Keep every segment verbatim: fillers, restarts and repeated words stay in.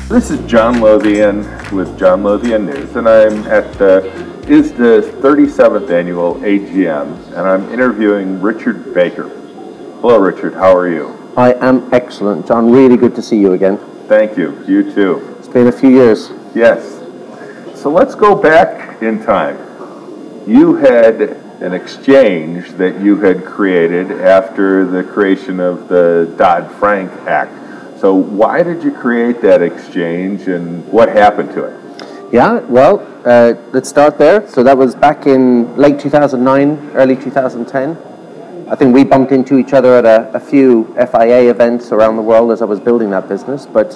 This is John Lothian with John Lothian News, and I'm at the I S D A thirty-seventh Annual A G M, and I'm interviewing Richard Baker. Hello, Richard. How are you? I am excellent, John. Really good to see you again. Thank you. You too. It's been a few years. Yes. So let's go back in time. You had an exchange that you had created after the creation of the Dodd-Frank Act. So why did you create that exchange, and what happened to it? Yeah, well, uh, let's start there. So that was back in late two thousand nine, early two thousand ten. I think we bumped into each other at a, a few F I A events around the world as I was building that business. But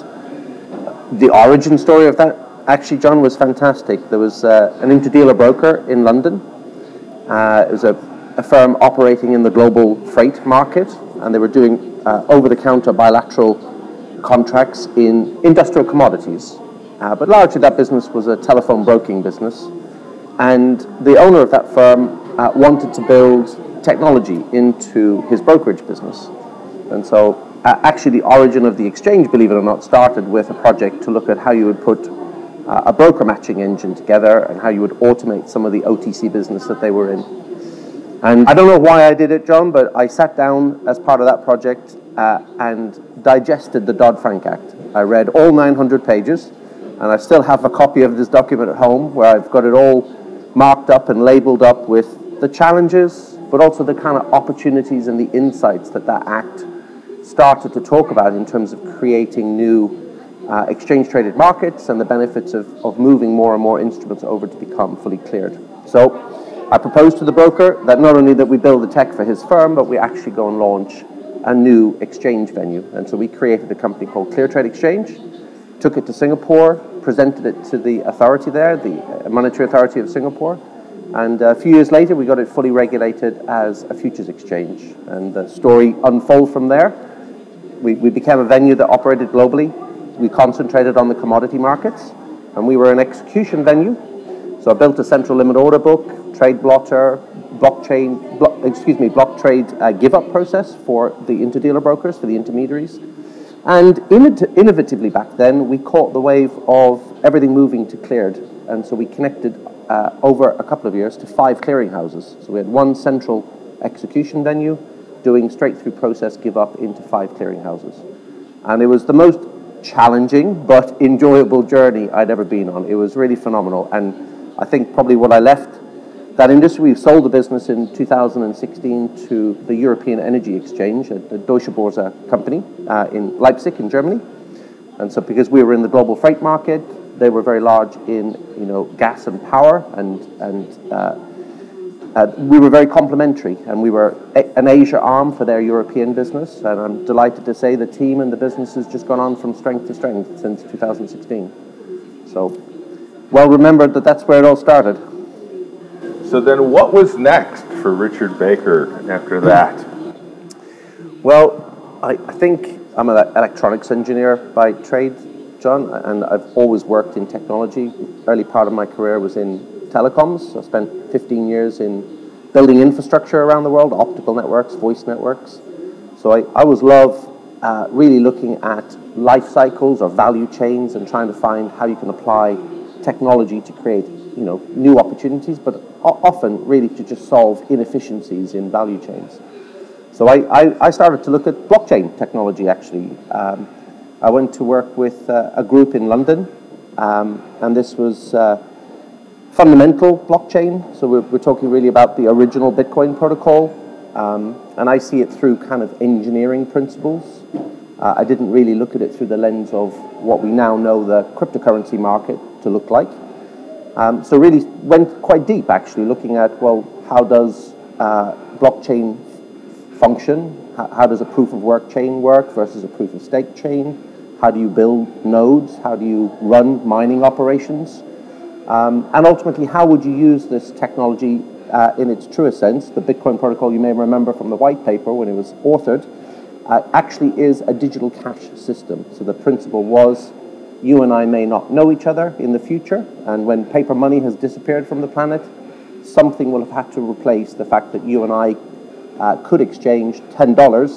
the origin story of that, actually, John, was fantastic. There was uh, an interdealer broker in London. Uh, it was a, a firm operating in the global freight market, and they were doing uh, over-the-counter bilateral contracts in industrial commodities. Uh, but largely that business was a telephone broking business. And the owner of that firm uh, wanted to build technology into his brokerage business. And so uh, actually the origin of the exchange, believe it or not, started with a project to look at how you would put uh, a broker matching engine together and how you would automate some of the O T C business that they were in. And I don't know why I did it, John, but I sat down as part of that project uh, and digested the Dodd-Frank Act. I read all nine hundred pages, and I still have a copy of this document at home where I've got it all marked up and labeled up with the challenges, but also the kind of opportunities and the insights that that act started to talk about in terms of creating new uh, exchange-traded markets and the benefits of, of moving more and more instruments over to become fully cleared. So I proposed to the broker that not only that we build the tech for his firm, but we actually go and launch a new exchange venue. And so we created a company called Cleartrade Exchange, took it to Singapore, presented it to the authority there, the Monetary Authority of Singapore, and a few years later we got it fully regulated as a futures exchange. And the story unfolded from there. We, we became a venue that operated globally. We concentrated on the commodity markets, and we were an execution venue. So I built a central limit order book, trade blotter, blockchain, blo- excuse me, block trade uh, give-up process for the interdealer brokers, for the intermediaries. And in- innovatively back then, we caught the wave of everything moving to cleared. And so we connected uh, over a couple of years to five clearinghouses. So we had one central execution venue doing straight through process give-up into five clearinghouses. And it was the most challenging but enjoyable journey I'd ever been on. It was really phenomenal. And I think probably what I left that industry, we sold the business in two thousand sixteen to the European Energy Exchange, a, a Deutsche Börse company uh, in Leipzig in Germany. And so because we were in the global freight market, they were very large in you know gas and power, and, and uh, uh, we were very complementary, and we were a, an Asia arm for their European business. And I'm delighted to say the team and the business has just gone on from strength to strength since two thousand sixteen. So well remembered that that's where it all started. So then what was next for Richard Baker after that? Well, I, I think I'm an electronics engineer by trade, John, and I've always worked in technology. Early part of my career was in telecoms. I spent fifteen years in building infrastructure around the world, optical networks, voice networks. So I, I always love uh, really looking at life cycles or value chains and trying to find how you can apply technology to create you know, new opportunities, but often really to just solve inefficiencies in value chains. So I, I, I started to look at blockchain technology, actually. Um, I went to work with uh, a group in London, um, and this was uh, fundamental blockchain. So we're, we're talking really about the original Bitcoin protocol, um, and I see it through kind of engineering principles. Uh, I didn't really look at it through the lens of what we now know the cryptocurrency market to look like. Um, so really went quite deep, actually, looking at, well, how does uh, blockchain f- function? How, how does a proof of work chain work versus a proof of stake chain? How do you build nodes? How do you run mining operations? Um, and ultimately, how would you use this technology uh, in its truest sense? The Bitcoin protocol, you may remember from the white paper when it was authored, uh, actually is a digital cash system. So the principle was, you and I may not know each other in the future, and when paper money has disappeared from the planet, something will have had to replace the fact that you and I uh, could exchange ten dollars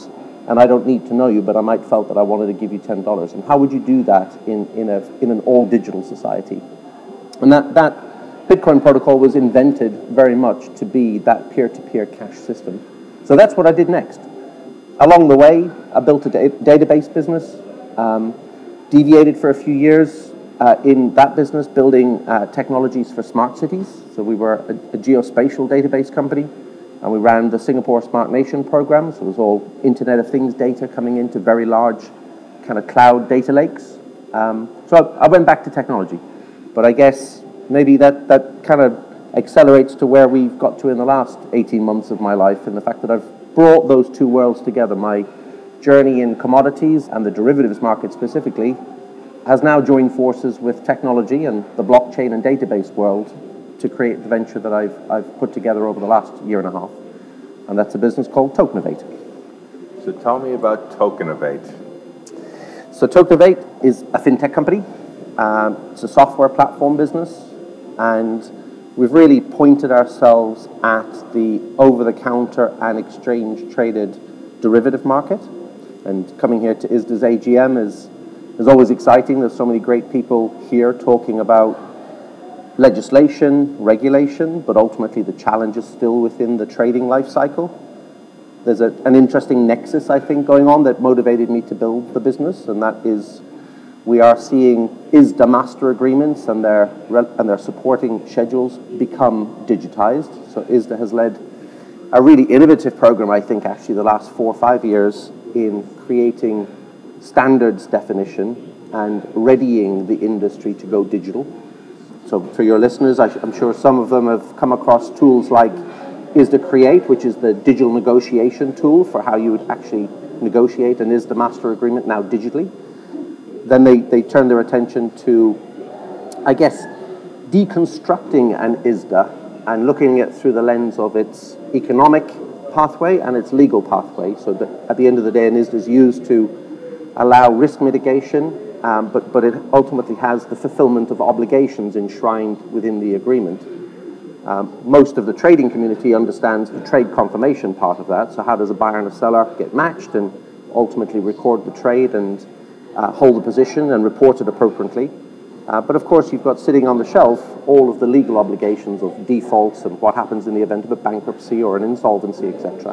and I don't need to know you, but I might felt that I wanted to give you ten dollars. And how would you do that in, in, a, in an all-digital society? And that, that Bitcoin protocol was invented very much to be that peer-to-peer cash system. So that's what I did next. Along the way, I built a da- database business, um, deviated for a few years uh, in that business, building uh, technologies for smart cities. So we were a, a geospatial database company, and we ran the Singapore Smart Nation program. So it was all Internet of Things data coming into very large kind of cloud data lakes. Um, so I, I went back to technology. But I guess maybe that, that kind of accelerates to where we've got to in the last eighteen months of my life, and the fact that I've brought those two worlds together. My journey in commodities and the derivatives market specifically has now joined forces with technology and the blockchain and database world to create the venture that I've, I've put together over the last year and a half. And that's a business called Tokenovate. So tell me about Tokenovate. So Tokenovate is a fintech company. Um, it's a software platform business, and we've really pointed ourselves at the over-the-counter and exchange-traded derivative market. And coming here to I S Da's A G M is, is always exciting. There's so many great people here talking about legislation, regulation, but ultimately the challenges still within the trading life cycle. There's a, an interesting nexus, I think, going on that motivated me to build the business, and that is we are seeing I S D A master agreements and their, and their supporting schedules become digitized. So I S D A has led a really innovative program, I think, actually the last four or five years in creating standards definition and readying the industry to go digital. So for your listeners, I, I'm sure some of them have come across tools like I S D A Create, which is the digital negotiation tool for how you would actually negotiate an I S D A master agreement now digitally. Then they, they turn their attention to, I guess, deconstructing an I S D A and looking at it through the lens of its economic pathway and its legal pathway. So that at the end of the day, an I S D A is used to allow risk mitigation, um, but, but it ultimately has the fulfillment of obligations enshrined within the agreement. Um, most of the trading community understands the trade confirmation part of that. So how does a buyer and a seller get matched and ultimately record the trade and uh, hold the position and report it appropriately? Uh, but of course, you've got sitting on the shelf all of the legal obligations of defaults and what happens in the event of a bankruptcy or an insolvency, et cetera.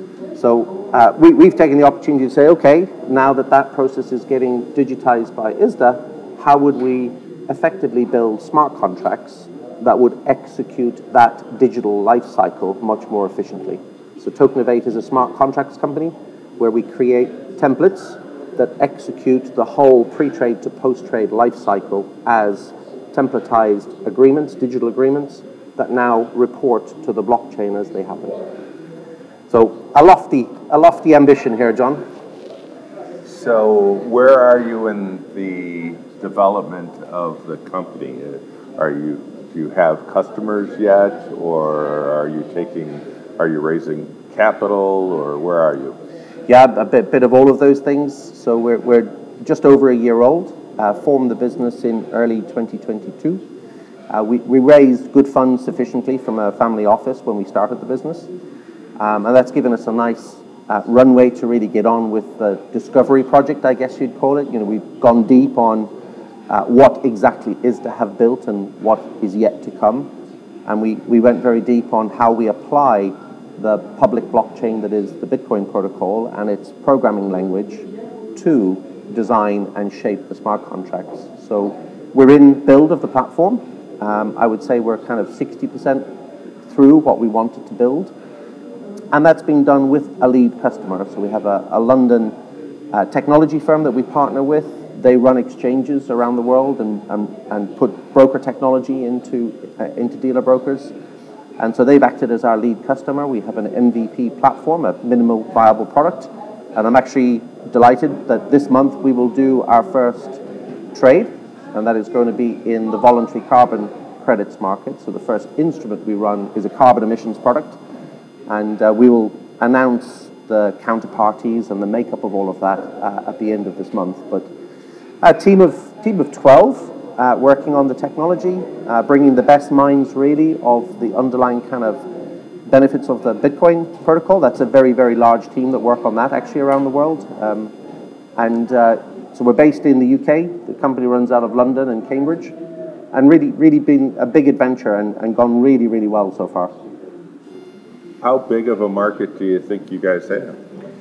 So uh, we, we've taken the opportunity to say, okay, now that that process is getting digitized by I S D A, how would we effectively build smart contracts that would execute that digital life cycle much more efficiently? So Tokenovate is a smart contracts company where we create templates that execute the whole pre-trade to post-trade life cycle as templatized agreements, digital agreements, that now report to the blockchain as they happen. So a lofty, a lofty ambition here, John. So where are you in the development of the company? Are you, do you have customers yet, or are you taking, are you raising capital, or where are you? Yeah, a bit, bit of all of those things. So we're, we're just over a year old, uh, formed the business in early twenty twenty-two. Uh, we, we raised good funds sufficiently from a family office when we started the business. Um, and that's given us a nice uh, runway to really get on with the discovery project, I guess you'd call it. You know, we've gone deep on uh, what exactly I S D A have built and what is yet to come. And we, we went very deep on how we apply the public blockchain that is the Bitcoin protocol and its programming language to design and shape the smart contracts. So we're in build of the platform. Um, I would say we're kind of sixty percent through what we wanted to build. And that's being done with a lead customer. So we have a, a London uh, technology firm that we partner with. They run exchanges around the world and, and, and put broker technology into, uh, into dealer brokers. And so they've acted as our lead customer. We have an M V P platform, a minimal viable product. And I'm actually delighted that this month we will do our first trade, and that is going to be in the voluntary carbon credits market. So the first instrument we run is a carbon emissions product. And uh, we will announce the counterparties and the makeup of all of that uh, at the end of this month. But a team of, team of twelve uh, working on the technology, uh, bringing the best minds really of the underlying kind of benefits of the Bitcoin protocol. That's a very, very large team that work on that actually around the world. Um, and uh, so we're based in the U K. The company runs out of London and Cambridge. And really, really been a big adventure and, and gone really, really well so far. How big of a market do you think you guys have?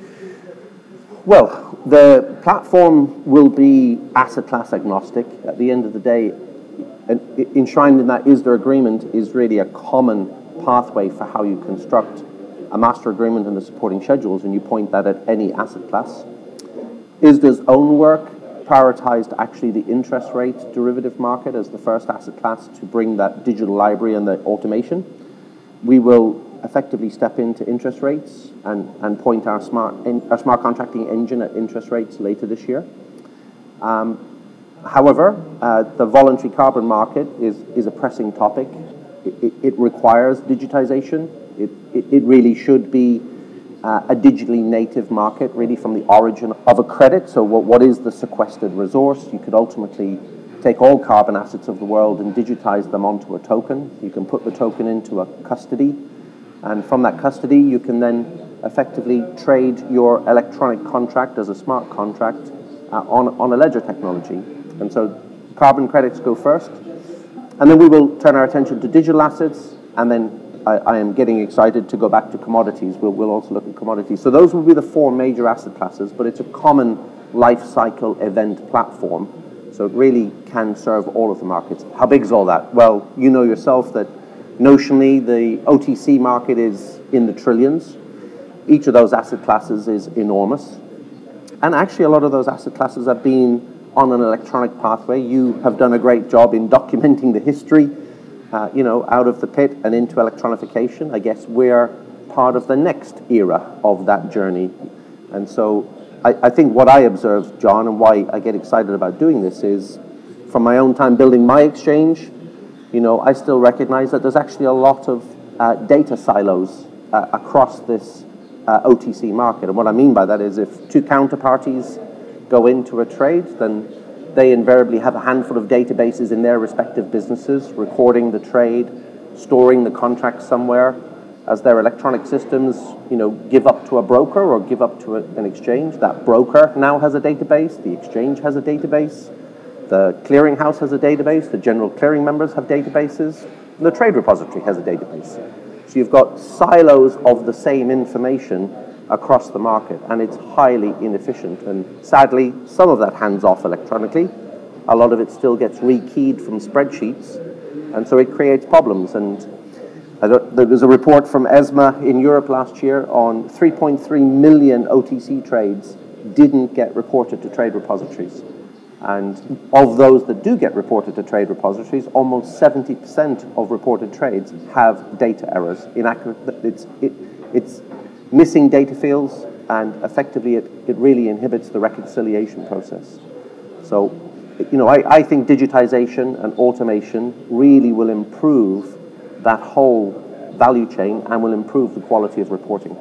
Well, the platform will be asset class agnostic. At the end of the day, enshrined in that I S D A agreement is really a common pathway for how you construct a master agreement and the supporting schedules, and you point that at any asset class. I S D A's own work prioritized actually the interest rate derivative market as the first asset class to bring that digital library and the automation. We will effectively step into interest rates and, and point our smart, our smart contracting engine at interest rates later this year. Um, however, uh, the voluntary carbon market is, is a pressing topic. It, it, it requires digitization. It, it, it really should be uh, a digitally native market, really from the origin of a credit. So what, what is the sequestered resource? You could ultimately take all carbon assets of the world and digitize them onto a token. You can put the token into a custody, and from that custody, you can then effectively trade your electronic contract as a smart contract uh, on, on a ledger technology. And so carbon credits go first, and then we will turn our attention to digital assets, and then I, I am getting excited to go back to commodities. We'll, we'll also look at commodities. So those will be the four major asset classes, but it's a common life cycle event platform. So it really can serve all of the markets. How big is all that? Well, you know yourself that notionally the O T C market is in the trillions. Each of those asset classes is enormous. And actually a lot of those asset classes have been on an electronic pathway. You have done a great job in documenting the history, uh, you know, out of the pit and into electronification. I guess we're part of the next era of that journey. And so I, I think what I observed, John, and why I get excited about doing this is from my own time building my exchange, you know, I still recognize that there's actually a lot of uh, data silos uh, across this uh, O T C market. And what I mean by that is if two counterparties go into a trade, then they invariably have a handful of databases in their respective businesses, recording the trade, storing the contract somewhere. As their electronic systems, you know, give up to a broker or give up to a, an exchange, that broker now has a database, the exchange has a database, the clearinghouse has a database, the general clearing members have databases, and the trade repository has a database. So you've got silos of the same information across the market, and it's highly inefficient. And sadly, some of that hands off electronically. A lot of it still gets rekeyed from spreadsheets, and so it creates problems. And there was a report from ESMA in Europe last year on three point three million O T C trades didn't get reported to trade repositories. And of those that do get reported to trade repositories, almost seventy percent of reported trades have data errors. Inaccurate, it's, it, it's missing data fields, and effectively it, it really inhibits the reconciliation process. So, you know, I, I think digitization and automation really will improve that whole value chain and will improve the quality of reporting.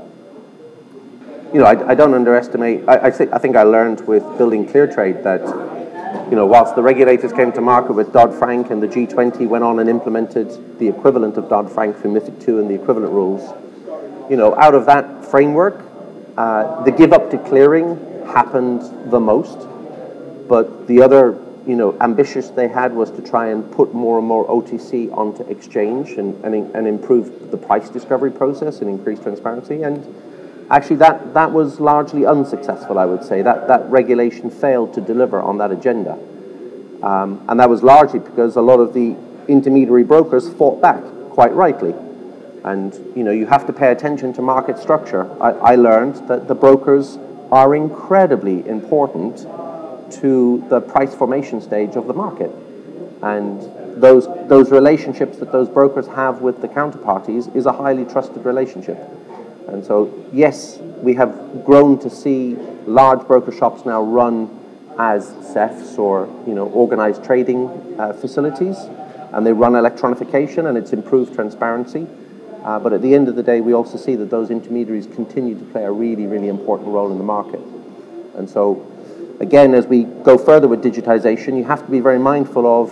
You know, I, I don't underestimate, I, I, think, I think I learned with building ClearTrade that, you know, whilst the regulators came to market with Dodd-Frank and the G twenty went on and implemented the equivalent of Dodd-Frank for MiFID two and the equivalent rules, you know, out of that framework, uh, the give up to clearing happened the most, but the other, you know, ambitious they had was to try and put more and more O T C onto exchange and, and, and improve the price discovery process and increase transparency. And actually that, that was largely unsuccessful, I would say. That, that regulation failed to deliver on that agenda. Um, and that was largely because a lot of the intermediary brokers fought back, quite rightly. And, you know, you have to pay attention to market structure. I, I learned that the brokers are incredibly important to the price formation stage of the market. And those, those relationships that those brokers have with the counterparties is a highly trusted relationship. And so, yes, we have grown to see large broker shops now run as C E Fs or, you know, organized trading uh, facilities, and they run electronification, and it's improved transparency. Uh, but at the end of the day, we also see that those intermediaries continue to play a really, really important role in the market. And so, again, as we go further with digitization, you have to be very mindful of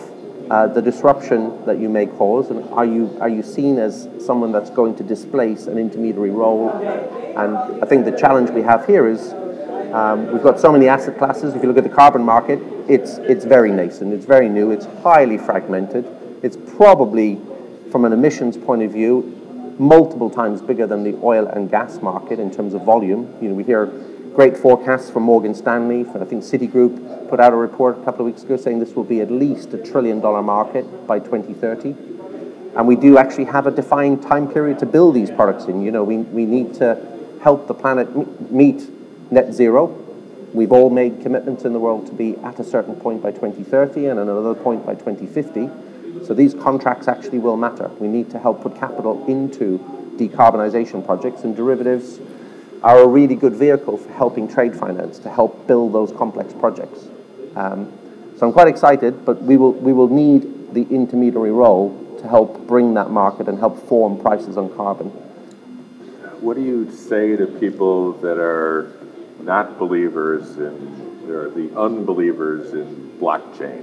uh, the disruption that you may cause, and are you are you seen as someone that's going to displace an intermediary role? And I think the challenge we have here is um, we've got so many asset classes. If you look at the carbon market, it's it's very nascent, it's very new, it's highly fragmented. It's probably, from an emissions point of view, multiple times bigger than the oil and gas market in terms of volume. You know, we hear great forecasts from Morgan Stanley. I think Citigroup put out a report a couple of weeks ago saying this will be at least a trillion dollar market by twenty thirty. And we do actually have a defined time period to build these products in. You know, we, we need to help the planet meet net zero. We've all made commitments in the world to be at a certain point by twenty thirty and another point by twenty fifty. So these contracts actually will matter. We need to help put capital into decarbonization projects, and derivatives are a really good vehicle for helping trade finance to help build those complex projects. Um, so I'm quite excited, but we will we will need the intermediary role to help bring that market and help form prices on carbon. What do you say to people that are not believers in, they're the unbelievers in blockchain?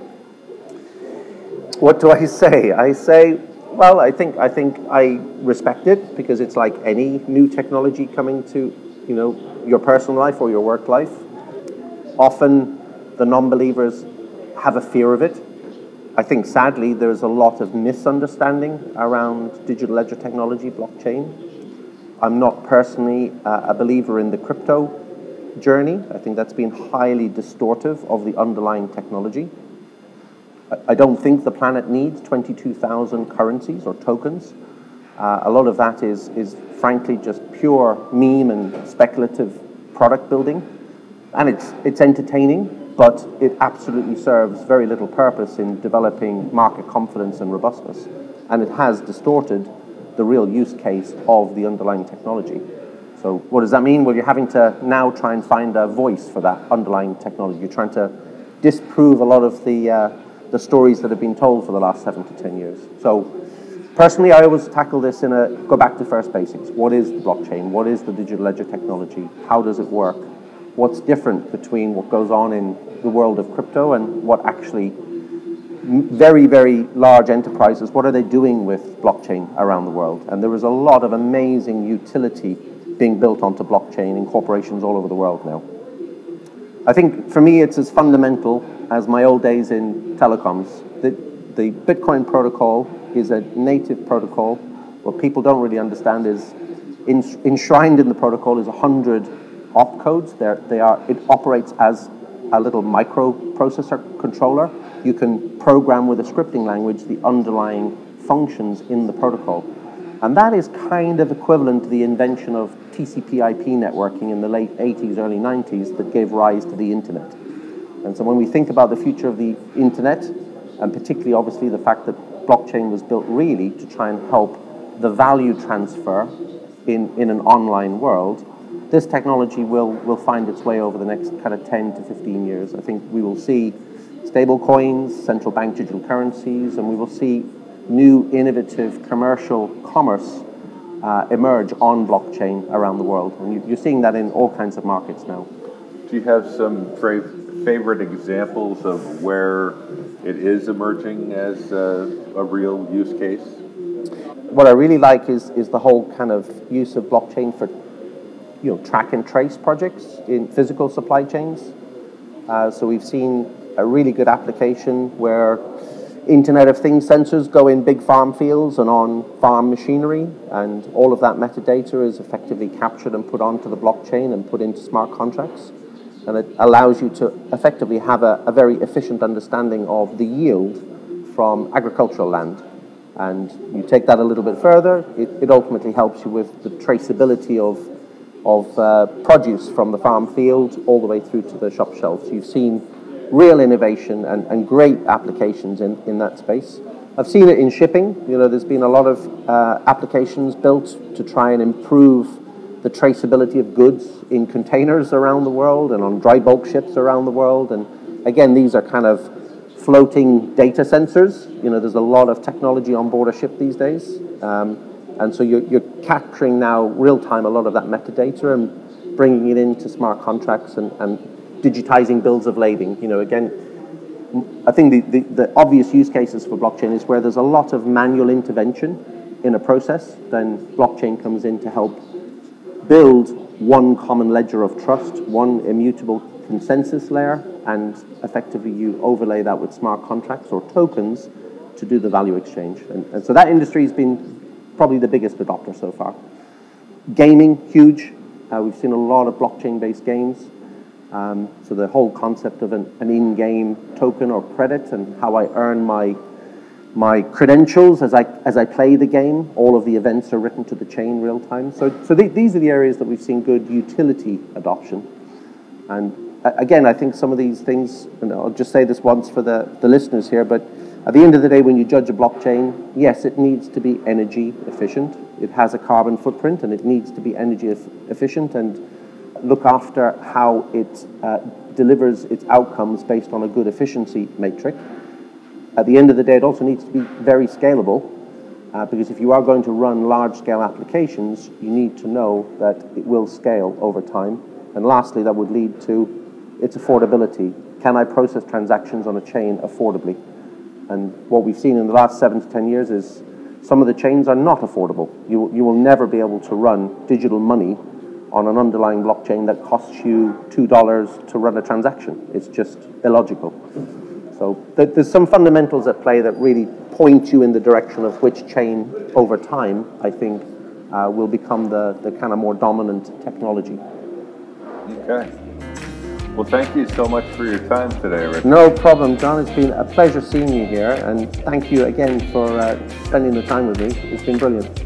What do I say? I say, well, I think I think I respect it, because it's like any new technology coming to, you know, your personal life or your work life. Often the non-believers have a fear of it. I think sadly there's a lot of misunderstanding around digital ledger technology, blockchain. I'm not personally uh, a believer in the crypto journey. I think that's been highly distortive of the underlying technology. I don't think the planet needs twenty-two thousand currencies or tokens. Uh, a lot of that is, is frankly just pure meme and speculative product building. And it's, it's entertaining, but it absolutely serves very little purpose in developing market confidence and robustness. And it has distorted the real use case of the underlying technology. So what does that mean? Well, you're having to now try and find a voice for that underlying technology. You're trying to disprove a lot of the uh, the stories that have been told for the last seven to ten years. So personally, I always tackle this in a, go back to first basics. What is the blockchain? What is the digital ledger technology? How does it work? What's different between what goes on in the world of crypto and what actually very, very large enterprises, what are they doing with blockchain around the world? And there is a lot of amazing utility being built onto blockchain in corporations all over the world now. I think for me, it's as fundamental as my old days in telecoms. The, the Bitcoin protocol is a native protocol. What people don't really understand is in, enshrined in the protocol is one hundred opcodes. They're, they are, it operates as a little microprocessor controller. You can program with a scripting language the underlying functions in the protocol. And that is kind of equivalent to the invention of T C P I P networking in the late eighties, early nineties that gave rise to the internet. And so when we think about the future of the internet, and particularly obviously the fact that blockchain was built really to try and help the value transfer in, in an online world, this technology will, will find its way over the next kind of ten to fifteen years. I think we will see stable coins, central bank digital currencies, and we will see new innovative commercial commerce uh, emerge on blockchain around the world. And you, you're seeing that in all kinds of markets now. Do you have some fra- favorite examples of where it is emerging as a, a real use case? What I really like is, is the whole kind of use of blockchain for, you know, track and trace projects in physical supply chains. Uh, so we've seen a really good application where Internet of Things sensors go in big farm fields and on farm machinery, and all of that metadata is effectively captured and put onto the blockchain and put into smart contracts. And it allows you to effectively have a, a very efficient understanding of the yield from agricultural land. And you take that a little bit further, it, it ultimately helps you with the traceability of, of uh, produce from the farm field all the way through to the shop shelves. So you've seen real innovation and, and great applications in, in that space. I've seen it in shipping. You know, there's been a lot of uh, applications built to try and improve the traceability of goods in containers around the world and on dry bulk ships around the world. And again, these are kind of floating data sensors. You know, there's a lot of technology on board a ship these days. Um, and so you're, you're capturing now real time a lot of that metadata and bringing it into smart contracts and, and digitizing bills of lading. You know, again, I think the, the, the obvious use cases for blockchain is where there's a lot of manual intervention in a process, then blockchain comes in to help build one common ledger of trust, one immutable consensus layer, and effectively you overlay that with smart contracts or tokens to do the value exchange. And, and so that industry has been probably the biggest adopter so far. Gaming, huge. Uh, we've seen a lot of blockchain-based games. Um, so the whole concept of an, an in-game token or credit and how I earn my my credentials as I as I play the game. All of the events are written to the chain real time. So so th these are the areas that we've seen good utility adoption. And uh, again, I think some of these things, and I'll just say this once for the, the listeners here, but at the end of the day, when you judge a blockchain, yes, it needs to be energy efficient. It has a carbon footprint and it needs to be energy e efficient and look after how it uh, delivers its outcomes based on a good efficiency matrix. At the end of the day, it also needs to be very scalable uh, because if you are going to run large-scale applications, you need to know that it will scale over time. And lastly, that would lead to its affordability. Can I process transactions on a chain affordably? And what we've seen in the last seven to ten years is some of the chains are not affordable. You, you will never be able to run digital money on an underlying blockchain that costs you two dollars to run a transaction. It's just illogical. So th there's some fundamentals at play that really point you in the direction of which chain over time, I think, uh, will become the, the kind of more dominant technology. Okay. Well, thank you so much for your time today, Rick. No problem, John. It's been a pleasure seeing you here, and thank you again for uh, spending the time with me. It's been brilliant.